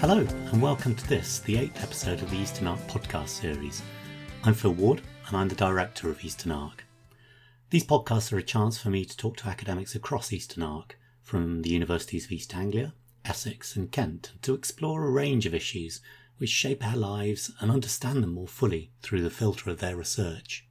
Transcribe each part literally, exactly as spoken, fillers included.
Hello, and welcome to this, the eighth episode of the Eastern Arc podcast series. I'm Phil Ward, and I'm the director of Eastern Arc. These podcasts are a chance for me to talk to academics across Eastern Arc, from the universities of East Anglia, Essex and Kent, and to explore a range of issues which shape our lives and understand them more fully through the filter of their research.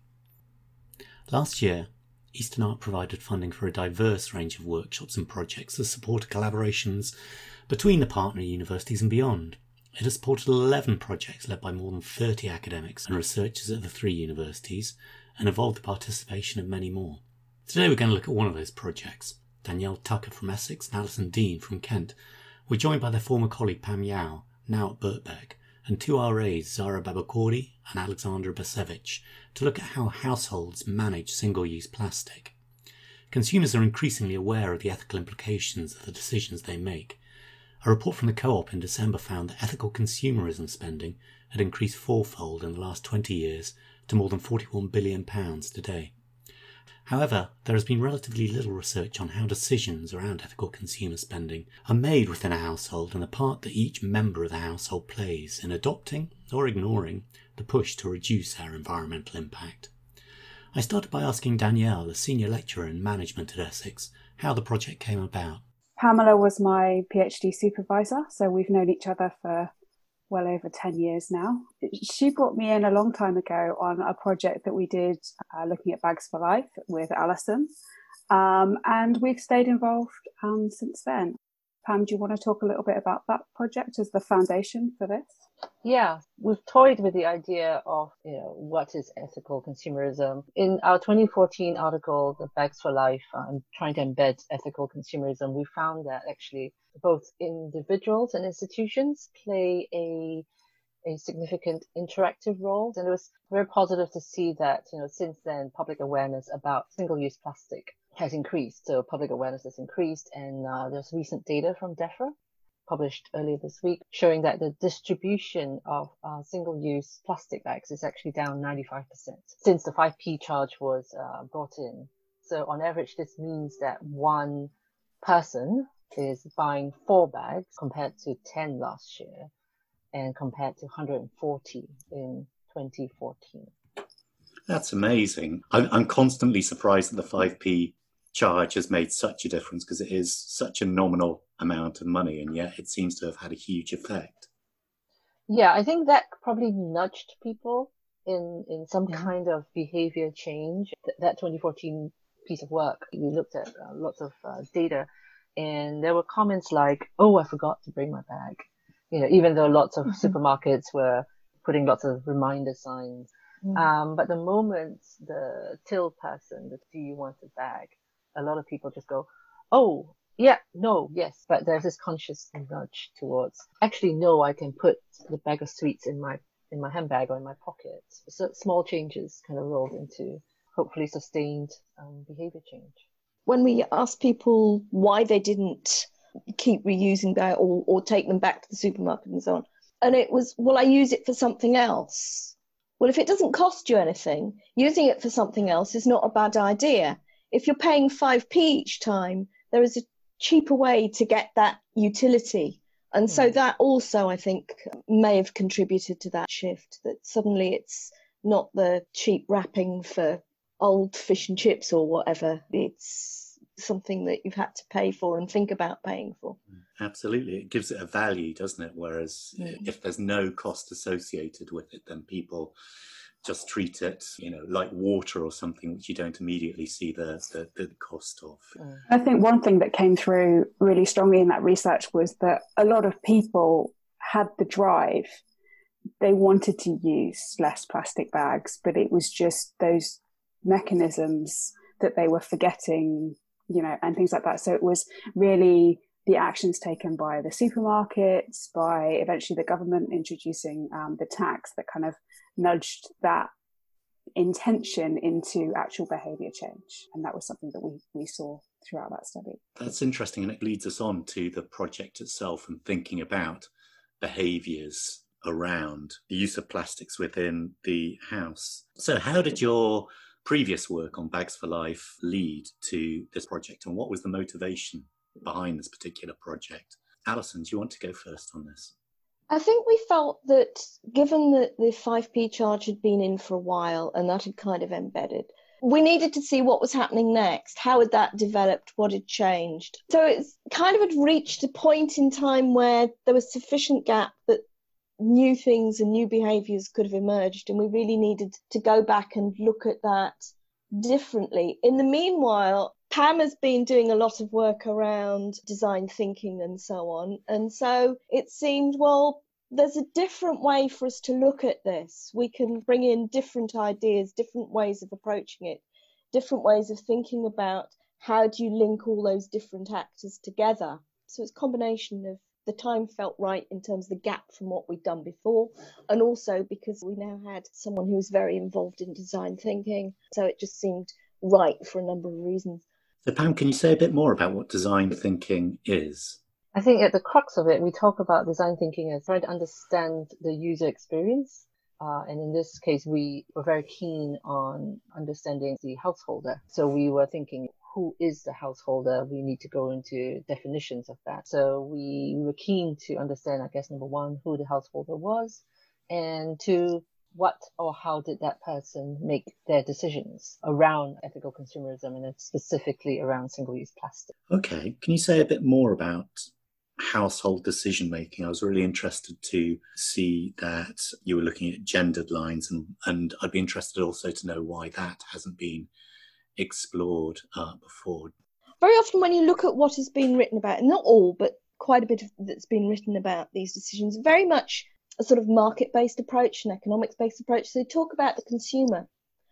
Last year, Eastern Arc provided funding for a diverse range of workshops and projects that supported collaborations between the partner universities and beyond. It has supported eleven projects led by more than thirty academics and researchers at the three universities and involved the participation of many more. Today we're going to look at one of those projects. Danielle Tucker from Essex and Alison Dean from Kent were joined by their former colleague Pam Yao, now at Birkbeck, and two R As, Zara Babakouri and Alexandra Basevich, to look at how households manage single-use plastic. Consumers are increasingly aware of the ethical implications of the decisions they make. A report from the Co-op in December found that ethical consumerism spending had increased fourfold in the last twenty years to more than forty-one billion pounds today. However, there has been relatively little research on how decisions around ethical consumer spending are made within a household and the part that each member of the household plays in adopting or ignoring the push to reduce our environmental impact. I started by asking Danielle, a senior lecturer in management at Essex, how the project came about. Pamela was my PhD supervisor, so we've known each other for well over ten years now. She brought me in a long time ago on a project that we did uh, looking at Bags for Life with Alison, um, and we've stayed involved um, since then. Pam, do you want to talk a little bit about that project as the foundation for this? Yeah, we've toyed with the idea of, you know, what is ethical consumerism. In our twenty fourteen article, The Bags for Life, um, trying to embed ethical consumerism, we found that actually both individuals and institutions play a a significant interactive role. And it was very positive to see that, you know, since then, public awareness about single-use plastic has increased. So public awareness has increased, and uh, there's recent data from DEFRA published earlier this week showing that the distribution of uh, single-use plastic bags is actually down ninety-five percent since the five P charge was uh, brought in. So on average, this means that one person is buying four bags compared to ten last year and compared to one hundred forty in twenty fourteen. That's amazing. I'm, I'm constantly surprised that the five P charge has made such a difference because it is such a nominal amount of money, and yet it seems to have had a huge effect. Yeah, I think that probably nudged people in, in some yeah. kind of behavior change. That twenty fourteen piece of work, we looked at uh, lots of uh, data, and there were comments like, oh, I forgot to bring my bag. You know, even though lots of mm-hmm. supermarkets were putting lots of reminder signs. Mm-hmm. Um, but the moment the till person, the do you want a bag, a lot of people just go, oh, yeah, no, yes. But there's this conscious nudge towards, actually, no, I can put the bag of sweets in my in my handbag or in my pocket. So small changes kind of rolled into hopefully sustained um, behavior change. When we asked people why they didn't keep reusing that or, or take them back to the supermarket and so on, and it was, well, I use it for something else. Well, if it doesn't cost you anything, using it for something else is not a bad idea. If you're paying five P each time, there is a cheaper way to get that utility. And so that also, I think, may have contributed to that shift, that suddenly it's not the cheap wrapping for old fish and chips or whatever. It's something that you've had to pay for and think about paying for. Absolutely. It gives it a value, doesn't it? Whereas mm. if there's no cost associated with it, then people just treat it, you know, like water or something which you don't immediately see the, the, the cost of. I think one thing that came through really strongly in that research was that a lot of people had the drive. They wanted to use less plastic bags, but it was just those mechanisms that they were forgetting, you know, and things like that. So it was really the actions taken by the supermarkets, by eventually the government introducing um, the tax that kind of nudged that intention into actual behaviour change. And that was something that we, we saw throughout that study. That's interesting, and it leads us on to the project itself and thinking about behaviours around the use of plastics within the house. So how did your previous work on Bags for Life lead to this project, and what was the motivation behind this particular project? Alison, do you want to go first on this? I think we felt that given that the five P charge had been in for a while and that had kind of embedded, we needed to see what was happening next. How had that developed? What had changed? So it's kind of had reached a point in time where there was sufficient gap that new things and new behaviours could have emerged, and we really needed to go back and look at that differently. In the meanwhile, Pam has been doing a lot of work around design thinking and so on, and so it seemed, well, there's a different way for us to look at this. We can bring in different ideas, different ways of approaching it, different ways of thinking about how do you link all those different actors together. So it's a combination of the time felt right in terms of the gap from what we'd done before, and also because we now had someone who was very involved in design thinking, so it just seemed right for a number of reasons. So Pam, can you say a bit more about what design thinking is? I think at the crux of it, we talk about design thinking as trying to understand the user experience. Uh, and in this case, we were very keen on understanding the householder. So we were thinking, who is the householder? We need to go into definitions of that. So we were keen to understand, I guess, number one, who the householder was, and two, what or how did that person make their decisions around ethical consumerism, and specifically around single-use plastic. Okay, can you say a bit more about household decision making? I was really interested to see that you were looking at gendered lines, and, and I'd be interested also to know why that hasn't been explored uh, before. Very often when you look at what has been written about, and not all, but quite a bit of that's been written about these decisions, very much a sort of market-based approach, an economics-based approach. So they talk about the consumer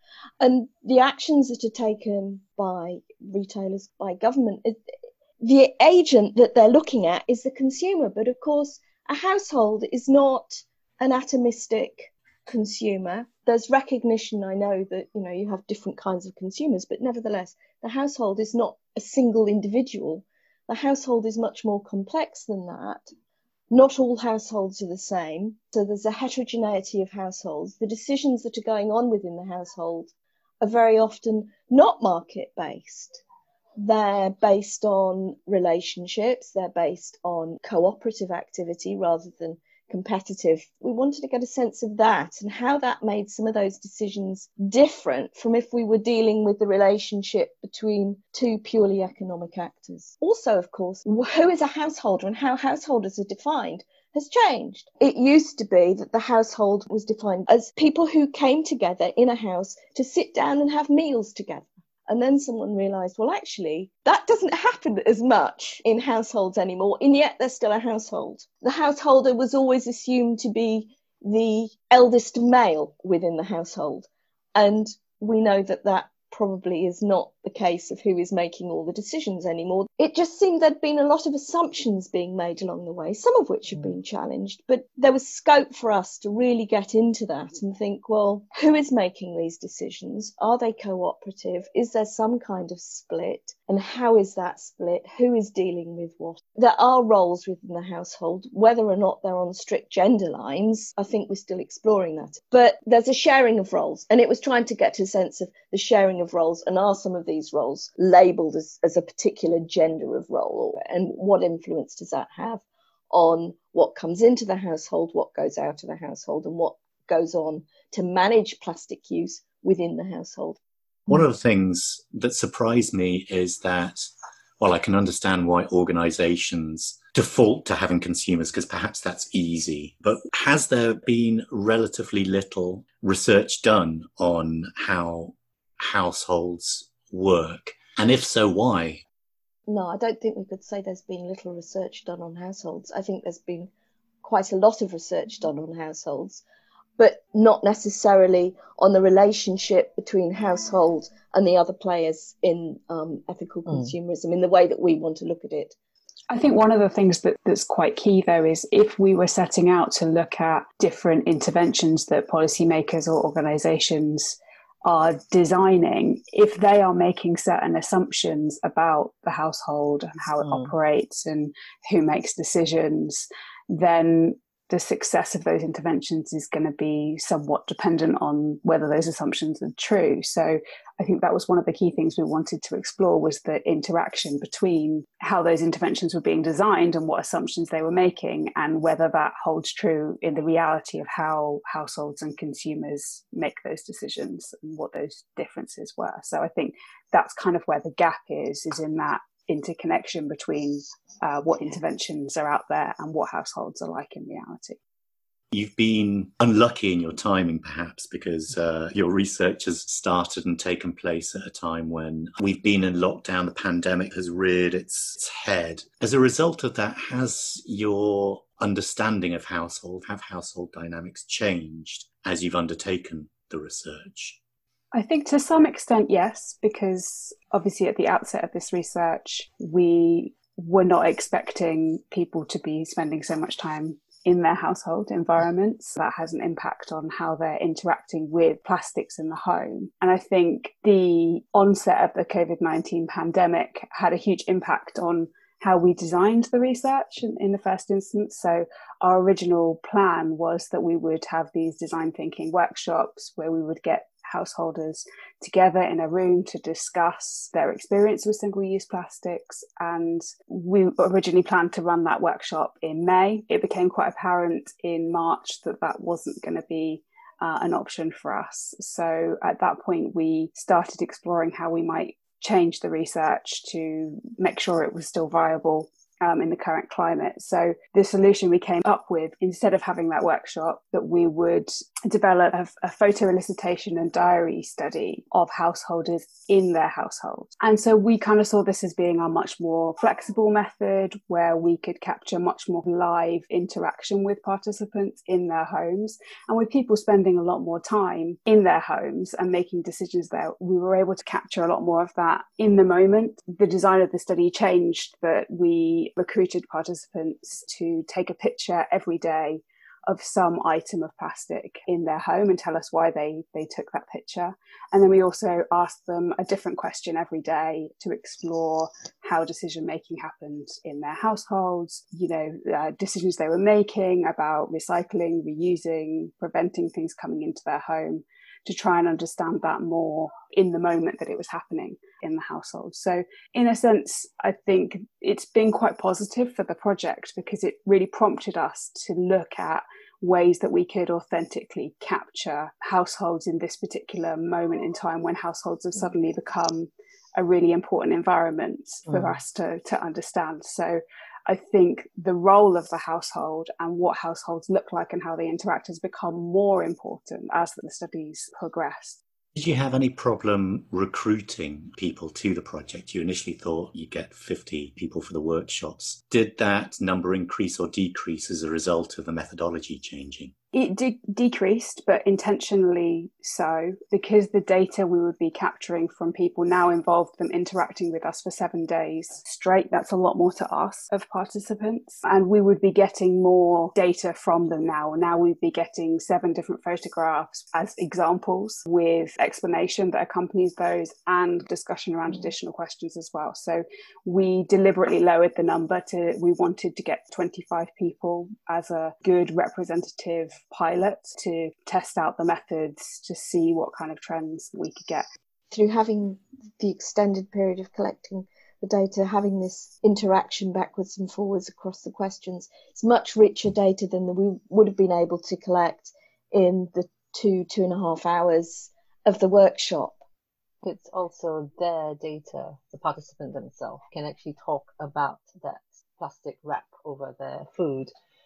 and the actions that are taken by retailers, by government. It, the agent that they're looking at is the consumer. But of course, a household is not an atomistic consumer. There's recognition, I know, that, you know, you have different kinds of consumers, but nevertheless, the household is not a single individual. The household is much more complex than that. Not all households are the same. So there's a heterogeneity of households. The decisions that are going on within the household are very often not market-based. They're based on relationships. They're based on cooperative activity rather than competitive. We wanted to get a sense of that and how that made some of those decisions different from if we were dealing with the relationship between two purely economic actors. Also, of course, who is a householder and how householders are defined has changed. It used to be that the household was defined as people who came together in a house to sit down and have meals together. And then someone realised, well, actually, that doesn't happen as much in households anymore, and yet they're still a household. The householder was always assumed to be the eldest male within the household, and we know that that probably is not the case of who is making all the decisions anymore. It just seemed there'd been a lot of assumptions being made along the way, some of which have been challenged, but there was scope for us to really get into that and think, well, who is making these decisions? Are they cooperative? Is there some kind of split? And how is that split? Who is dealing with what? There are roles within the household, whether or not they're on strict gender lines. I think we're still exploring that. But there's a sharing of roles, and it was trying to get to a sense of the sharing of roles, and are some of these roles labelled as, as a particular gender of role, and what influence does that have on what comes into the household, what goes out of the household, and what goes on to manage plastic use within the household. One of the things that surprised me is that, well, I can understand why organisations default to having consumers because perhaps that's easy, but has there been relatively little research done on how households work? And if so, why? No, I don't think we could say there's been little research done on households. I think there's been quite a lot of research done on households, but not necessarily on the relationship between household and the other players in um, ethical mm. consumerism in the way that we want to look at it. I think one of the things that, that's quite key, though, is if we were setting out to look at different interventions that policymakers or organisations are designing, if they are making certain assumptions about the household and how it mm. operates and who makes decisions, then the success of those interventions is going to be somewhat dependent on whether those assumptions are true. So I think that was one of the key things we wanted to explore, was the interaction between how those interventions were being designed and what assumptions they were making, and whether that holds true in the reality of how households and consumers make those decisions and what those differences were. So I think that's kind of where the gap is, is in that interconnection between uh, what interventions are out there and what households are like in reality. You've been unlucky in your timing, perhaps, because uh, your research has started and taken place at a time when we've been in lockdown. The pandemic has reared its, its head. As a result of that, has your understanding of household, have household dynamics changed as you've undertaken the research? I think to some extent, yes, because obviously at the outset of this research, we were not expecting people to be spending so much time in their household environments. That has an impact on how they're interacting with plastics in the home. And I think the onset of the COVID nineteen pandemic had a huge impact on how we designed the research in, in the first instance. So our original plan was that we would have these design thinking workshops where we would get householders together in a room to discuss their experience with single-use plastics. And we originally planned to run that workshop in May. It became quite apparent in March that that wasn't going to be uh, an option for us. So at that point, we started exploring how we might change the research to make sure it was still viable Um, in the current climate. So the solution we came up with, instead of having that workshop, that we would develop a, a photo elicitation and diary study of householders in their household. And so we kind of saw this as being a much more flexible method where we could capture much more live interaction with participants in their homes. And with people spending a lot more time in their homes and making decisions there, we were able to capture a lot more of that in the moment. The design of the study changed, but we recruited participants to take a picture every day of some item of plastic in their home and tell us why they they took that picture. And then we also asked them a different question every day to explore how decision making happened in their households, you know, uh, decisions they were making about recycling, reusing, preventing things coming into their home, to try and understand that more in the moment that it was happening in the household. So in a sense, I think it's been quite positive for the project, because it really prompted us to look at ways that we could authentically capture households in this particular moment in time, when households have suddenly become a really important environment for mm. us to, to understand. So I think the role of the household and what households look like and how they interact has become more important as the studies progressed. Did you have any problem recruiting people to the project? You initially thought you'd get fifty people for the workshops. Did that number increase or decrease as a result of the methodology changing? It de- decreased, but intentionally so, because the data we would be capturing from people now involved them interacting with us for seven days straight. That's a lot more to ask of participants. And we would be getting more data from them now. Now we'd be getting seven different photographs as examples with explanation that accompanies those and discussion around additional questions as well. So we deliberately lowered the number to, we wanted to get twenty-five people as a good representative pilot to test out the methods to see what kind of trends we could get. Through having the extended period of collecting the data, having this interaction backwards and forwards across the questions, it's much richer data than we would have been able to collect in the two, two and a half hours of the workshop. It's also their data. The participant themselves can actually talk about that plastic wrap over their food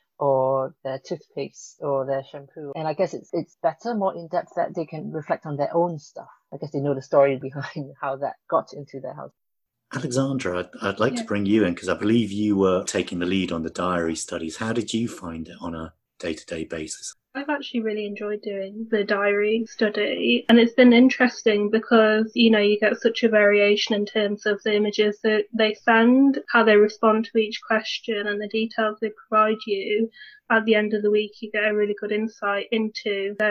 or their toothpaste or their shampoo. And I guess it's it's better, more in-depth, that they can reflect on their own stuff. I guess they know the story behind how that got into their house. Alexandra, I'd, I'd like yeah. to bring you in, because I believe you were taking the lead on the diary studies. How did you find it on a day-to-day basis? I've actually really enjoyed doing the diary study, and it's been interesting because, you know, you get such a variation in terms of the images that they send, how they respond to each question, and the details they provide you. At the end of the week, you get a really good insight into their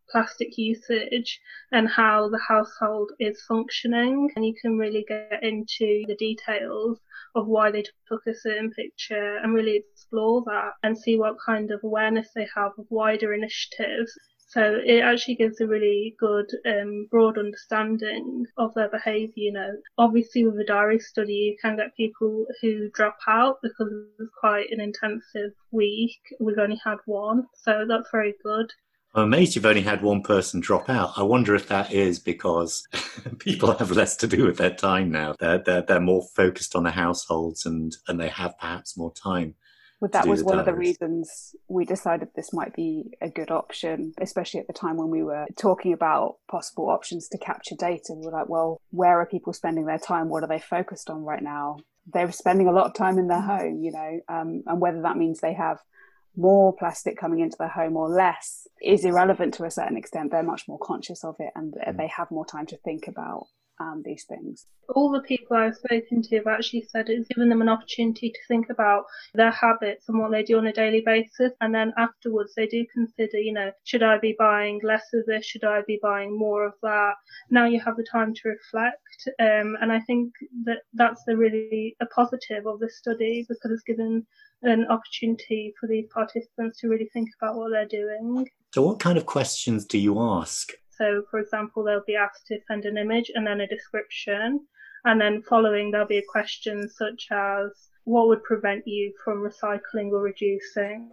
plastic usage and how the household is functioning. And you can really get into the details of why they took a certain picture and really explore that and see what kind of awareness they have of wider initiatives. So it actually gives a really good um, broad understanding of their behaviour. You know, obviously with a diary study, you can get people who drop out because it was quite an intensive week. We've only had one, so that's very good. I'm amazed you've only had one person drop out. I wonder if that is because people have less to do with their time now. They're, they're, they're more focused on the households and, and they have perhaps more time. Well, that was one of the reasons we decided this might be a good option, especially at the time when we were talking about possible options to capture data. We were like, well, where are people spending their time? What are they focused on right now? They're spending a lot of time in their home, you know, um, and whether that means they have more plastic coming into their home or less is irrelevant to a certain extent. They're much more conscious of it and they have more time to think about um, these things. All the people I've spoken to have actually said it's given them an opportunity to think about their habits and what they do on a daily basis. And then afterwards, they do consider, you know, should I be buying less of this? Should I be buying more of that? Now you have the time to reflect. Um, and I think that that's the really a positive of this study because it's given an opportunity for these participants to really think about what they're doing. So what kind of questions do you ask? So, for example, they'll be asked to send an image and then a description. And then following, there'll be a question such as, what would prevent you from recycling or reducing?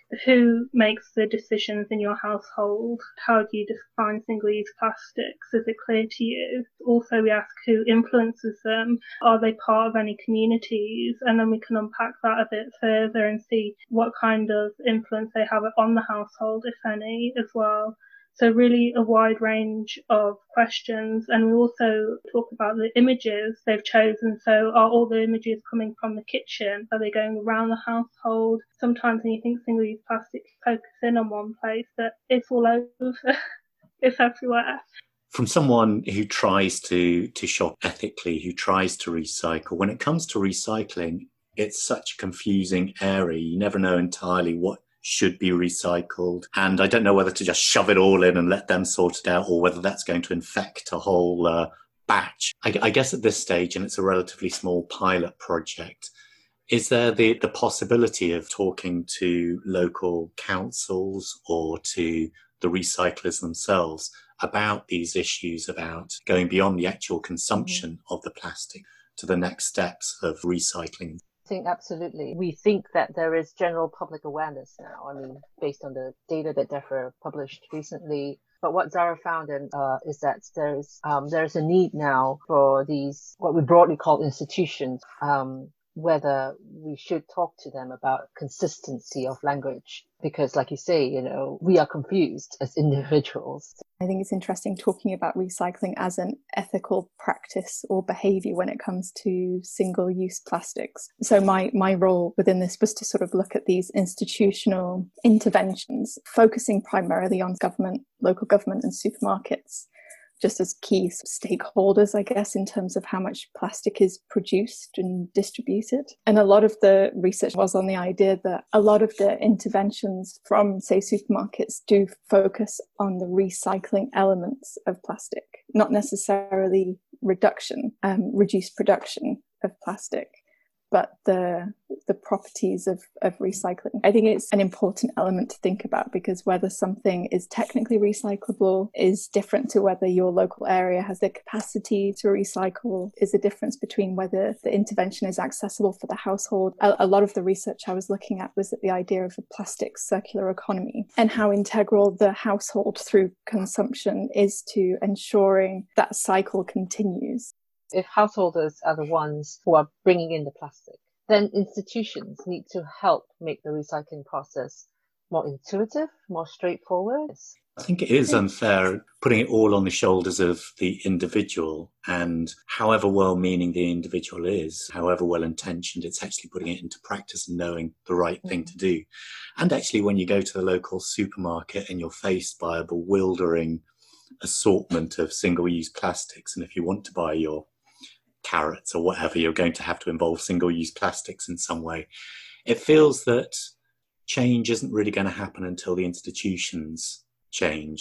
Who makes the decisions in your household? How do you define single-use plastics? Is it clear to you? Also, we ask who influences them. Are they part of any communities? And then we can unpack that a bit further and see what kind of influence they have on the household, if any, as well. So really a wide range of questions. And we also talk about the images they've chosen. So are all the images coming from the kitchen? Are they going around the household? Sometimes when you think single-use plastic, you focus in on one place, but it's all over. It's everywhere. From someone who tries to, to shop ethically, who tries to recycle, when it comes to recycling, it's such a confusing area. You never know entirely what should be recycled. And I don't know whether to just shove it all in and let them sort it out or whether that's going to infect a whole uh, batch. I, I guess at this stage, and it's a relatively small pilot project, is there the, the possibility of talking to local councils or to the recyclers themselves about these issues, about going beyond the actual consumption mm-hmm. of the plastic to the next steps of recycling? I think absolutely. We think that there is general public awareness now. I mean, based on the data that DEFRA published recently. But what Zara found in, uh, is that there's um, there's a need now for these what we broadly call institutions, um, whether we should talk to them about consistency of language. Because, like you say, you know, we are confused as individuals. I think it's interesting talking about recycling as an ethical practice or behaviour when it comes to single-use plastics. So my, my role within this was to sort of look at these institutional interventions, focusing primarily on government, local government and supermarkets, just as key stakeholders, I guess, in terms of how much plastic is produced and distributed. And a lot of the research was on the idea that a lot of the interventions from, say, supermarkets do focus on the recycling elements of plastic, not necessarily reduction, um, reduced production of plastic, but the the properties of, of recycling. I think it's an important element to think about because whether something is technically recyclable is different to whether your local area has the capacity to recycle, is a difference between whether the intervention is accessible for the household. A, a lot of the research I was looking at was at the idea of a plastic circular economy and how integral the household through consumption is to ensuring that cycle continues. If householders are the ones who are bringing in the plastic, then institutions need to help make the recycling process more intuitive, more straightforward. I think it is unfair putting it all on the shoulders of the individual, and however well-meaning the individual is, however well-intentioned, it's actually putting it into practice and knowing the right thing to do. And actually, when you go to the local supermarket and you're faced by a bewildering assortment of single-use plastics, and if you want to buy your carrots or whatever, you're going to have to involve single-use plastics in some way. It feels that change isn't really going to happen until the institutions change.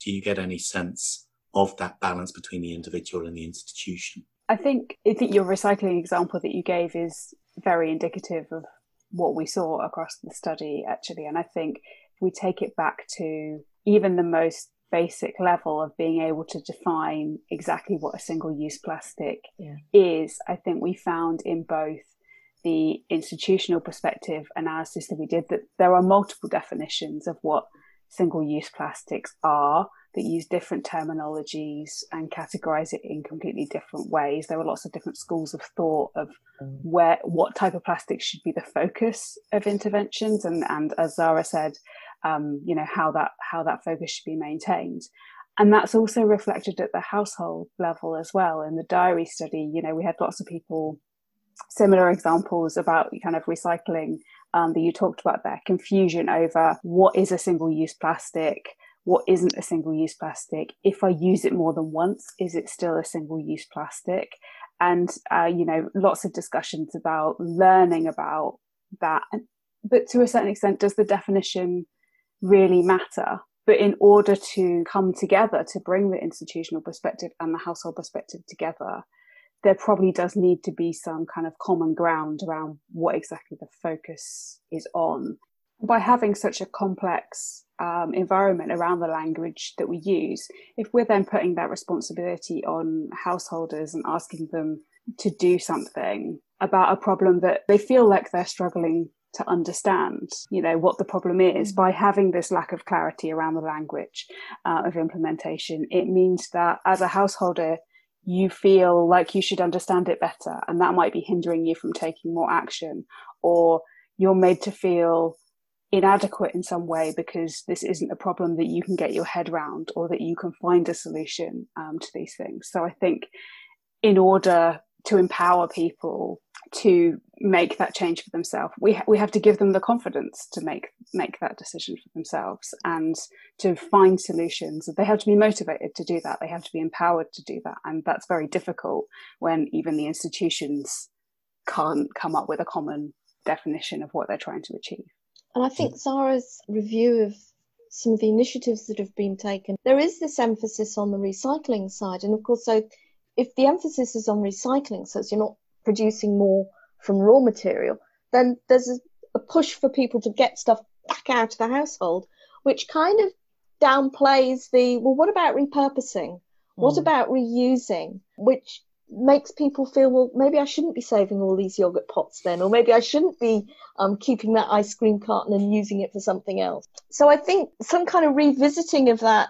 Do you get any sense of that balance between the individual and the institution? I think I think your recycling example that you gave is very indicative of what we saw across the study, actually. And I think if we take it back to even the most basic level of being able to define exactly what a single-use plastic yeah. is, I think we found in both the institutional perspective analysis that we did that there are multiple definitions of what single-use plastics are that use different terminologies and categorize it in completely different ways. There were lots of different schools of thought of mm. where what type of plastic should be the focus of interventions, and and as Zara said, um, you know how that how that focus should be maintained. And that's also reflected at the household level as well. In the diary study, you know, we had lots of people, similar examples about kind of recycling um, that you talked about there, confusion over what is a single-use plastic, what isn't a single-use plastic. If I use it more than once, is it still a single-use plastic? And, uh, you know, lots of discussions about learning about that. But to a certain extent, does the definition really matter? But in order to come together, to bring the institutional perspective and the household perspective together, there probably does need to be some kind of common ground around what exactly the focus is on. By having such a complex um, environment around the language that we use, if we're then putting that responsibility on householders and asking them to do something about a problem that they feel like they're struggling to understand, you know, what the problem is, by having this lack of clarity around the language uh, of implementation, it means that as a householder, you feel like you should understand it better, and that might be hindering you from taking more action, or you're made to feel inadequate in some way because this isn't a problem that you can get your head around or that you can find a solution um, to these things. So I think in order to empower people to make that change for themselves, we ha- we have to give them the confidence to make make that decision for themselves and to find solutions. They have to be motivated to do that. They have to be empowered to do that. And that's very difficult when even the institutions can't come up with a common definition of what they're trying to achieve. And I think Zara's review of some of the initiatives that have been taken, there is this emphasis on the recycling side. And of course, so if the emphasis is on recycling, so you're not producing more from raw material, then there's a, a push for people to get stuff back out of the household, which kind of downplays the, well, what about repurposing? What mm. about reusing? Which makes people feel, well, maybe I shouldn't be saving all these yogurt pots then, or maybe I shouldn't be um, keeping that ice cream carton and using it for something else. So I think some kind of revisiting of that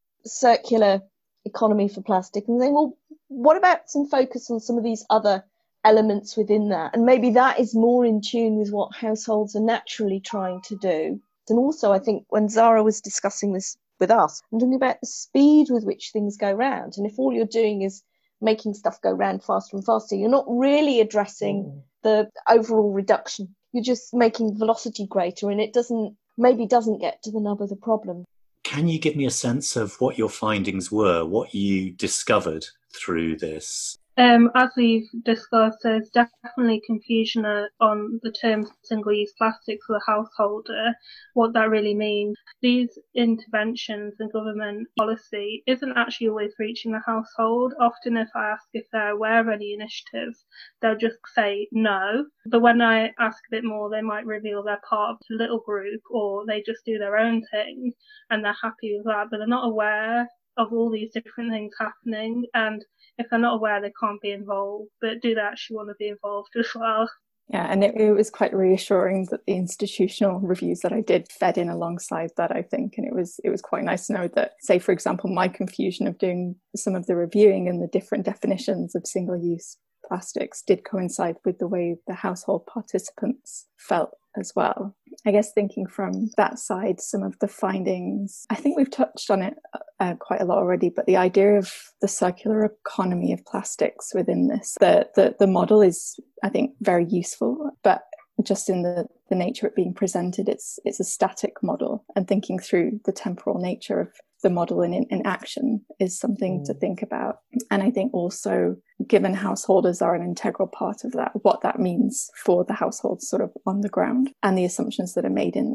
circular economy for plastic and saying, well, what about some focus on some of these other elements within that? And maybe that is more in tune with what households are naturally trying to do. And also, I think when Zara was discussing this with us, I'm talking about the speed with which things go round. And if all you're doing is making stuff go round faster and faster, you're not really addressing mm. the overall reduction. You're just making velocity greater, and it doesn't maybe doesn't get to the nub of the problem. Can you give me a sense of what your findings were, what you discovered through this? Um, as we've discussed, there's definitely confusion uh, on the term single-use plastic for the householder, what that really means. These interventions and government policy isn't actually always reaching the household. Often if I ask if they're aware of any initiatives, they'll just say no. But when I ask a bit more, they might reveal they're part of a little group, or they just do their own thing and they're happy with that, but they're not aware of all these different things happening. And if they're not aware, they can't be involved, but do they actually want to be involved as well? Yeah, and it, it was quite reassuring that the institutional reviews that I did fed in alongside that, I think. And it was it was quite nice to know that, say, for example, my confusion of doing some of the reviewing and the different definitions of single-use plastics did coincide with the way the household participants felt as well. I guess thinking from that side, some of the findings, I think we've touched on it uh, quite a lot already, but the idea of the circular economy of plastics within this, the, the, the model is, I think, very useful, but just in the, the nature of it being presented, it's it's a static model, and thinking through the temporal nature of the model in, in action is something mm. to think about. And I think also, given householders are an integral part of that, what that means for the households sort of on the ground and the assumptions that are made in that.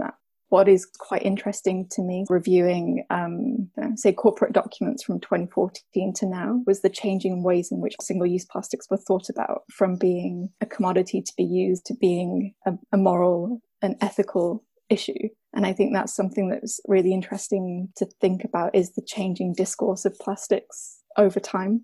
What is quite interesting to me, reviewing, um, say, corporate documents from twenty fourteen to now, was the changing ways in which single-use plastics were thought about, from being a commodity to be used to being a, a moral and ethical issue. And I think that's something that's really interesting to think about, is the changing discourse of plastics over time,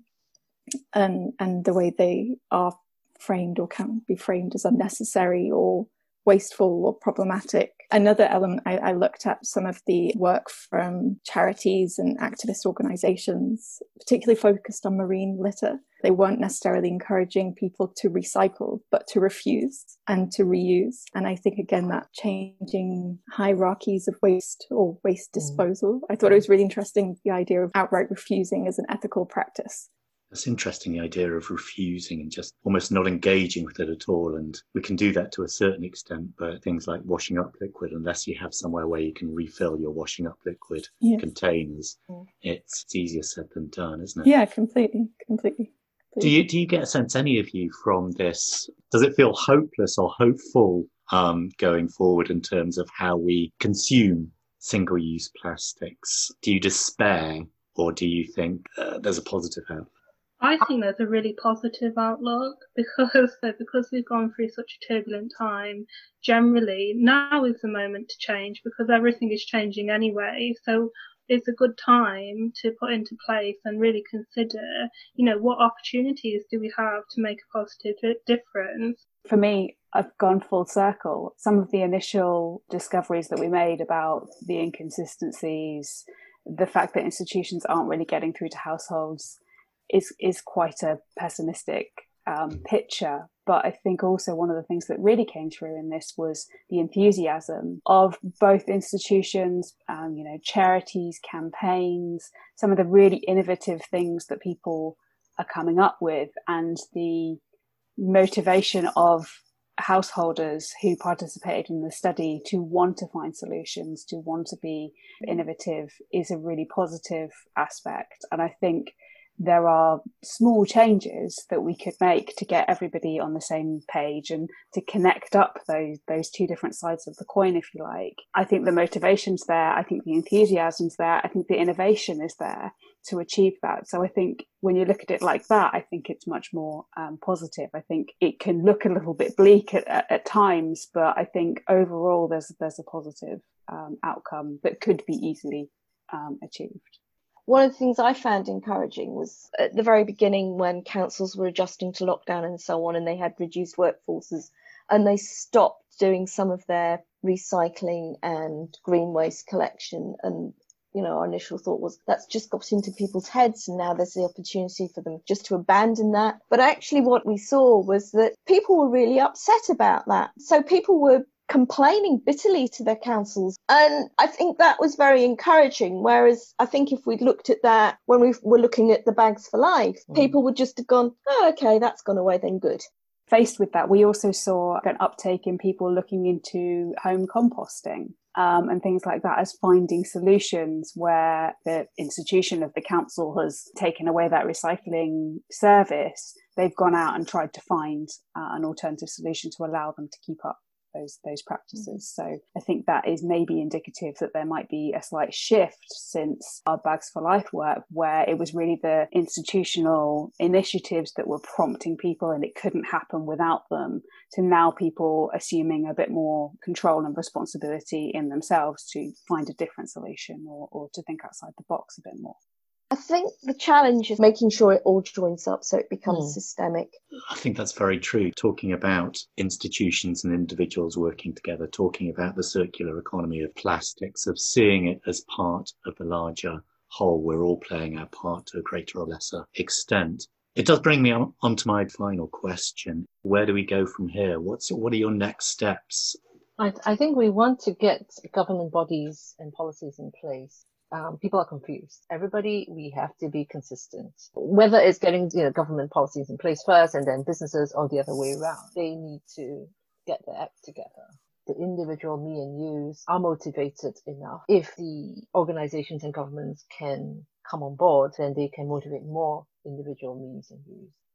and, and the way they are framed or can be framed as unnecessary or wasteful or problematic. Another element, I, I looked at some of the work from charities and activist organisations, particularly focused on marine litter. They weren't necessarily encouraging people to recycle, but to refuse and to reuse. And I think, again, that changing hierarchies of waste or waste disposal, I thought it was really interesting, the idea of outright refusing as an ethical practice. It's interesting, the idea of refusing and just almost not engaging with it at all. And we can do that to a certain extent, but things like washing up liquid, unless you have somewhere where you can refill your washing up liquid yeah. containers, yeah. it's, it's easier said than done, isn't it? Yeah, completely, completely. Do you, do you get a sense, any of you, from this? Does it feel hopeless or hopeful um, going forward in terms of how we consume single-use plastics? Do you despair, or do you think uh, there's a positive outlook? I think there's a really positive outlook because because we've gone through such a turbulent time. Generally, now is the moment to change because everything is changing anyway. So it's a good time to put into place and really consider, you know, what opportunities do we have to make a positive difference. For me, I've gone full circle. Some of the initial discoveries that we made about the inconsistencies, the fact that institutions aren't really getting through to households, is is quite a pessimistic um, picture. But I think also one of the things that really came through in this was the enthusiasm of both institutions, um, you know, charities, campaigns, some of the really innovative things that people are coming up with, and the motivation of householders who participated in the study to want to find solutions, to want to be innovative, is a really positive aspect. And I think there are small changes that we could make to get everybody on the same page and to connect up those those two different sides of the coin, if you like. I think the motivation's there. I think the enthusiasm's there. I think the innovation is there to achieve that. So I think when you look at it like that, I think it's much more um, positive. I think it can look a little bit bleak at, at, at times, but I think overall there's there's a positive um, outcome that could be easily um, achieved. One of the things I found encouraging was at the very beginning, when councils were adjusting to lockdown and so on, and they had reduced workforces, and they stopped doing some of their recycling and green waste collection. And, you know, our initial thought was that's just got into people's heads, and now there's the opportunity for them just to abandon that. But actually what we saw was that people were really upset about that. So people were complaining bitterly to their councils. And I think that was very encouraging. Whereas I think if we'd looked at that when we were looking at the Bags for Life, mm. people would just have gone, oh, okay, that's gone away then, good. Faced with that, we also saw an uptake in people looking into home composting um, and things like that as finding solutions where the institution of the council has taken away that recycling service. They've gone out and tried to find uh, an alternative solution to allow them to keep up those those practices. So I think that is maybe indicative that there might be a slight shift since our Bags for Life work, where it was really the institutional initiatives that were prompting people and it couldn't happen without them, to now people assuming a bit more control and responsibility in themselves to find a different solution or, or to think outside the box a bit more. I think the challenge is making sure it all joins up so it becomes mm. systemic. I think that's very true. Talking about institutions and individuals working together, talking about the circular economy of plastics, of seeing it as part of the larger whole. We're all playing our part to a greater or lesser extent. It does bring me on, on to my final question. Where do we go from here? What's what are your next steps? I, I think we want to get government bodies and policies in place. Um, people are confused. Everybody, we have to be consistent. Whether it's getting, you know, government policies in place first and then businesses, or the other way around, they need to get their act together. The individual me and yous are motivated enough. If the organizations and governments can come on board, then they can motivate more individual me's and yous.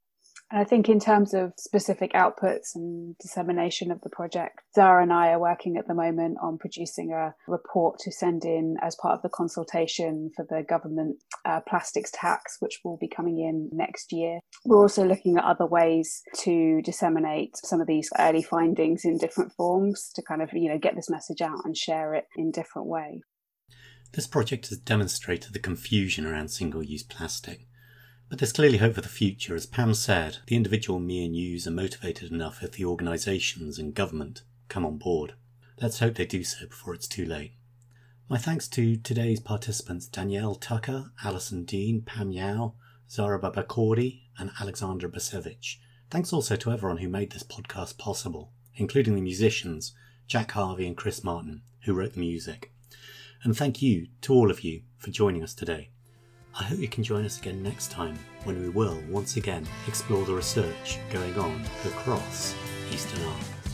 And I think in terms of specific outputs and dissemination of the project, Zara and I are working at the moment on producing a report to send in as part of the consultation for the government uh, plastics tax, which will be coming in next year. We're also looking at other ways to disseminate some of these early findings in different forms to kind of, you know, get this message out and share it in different ways. This project has demonstrated the confusion around single-use plastic. But there's clearly hope for the future. As Pam said, the individual me and yous are motivated enough if the organisations and government come on board. Let's hope they do so before it's too late. My thanks to today's participants Danielle Tucker, Alison Dean, Pam Yao, Zara Babakordi and Alexandra Basevich. Thanks also to everyone who made this podcast possible, including the musicians Jack Harvey and Chris Martin, who wrote the music. And thank you to all of you for joining us today. I hope you can join us again next time when we will once again explore the research going on across Eastern Arc.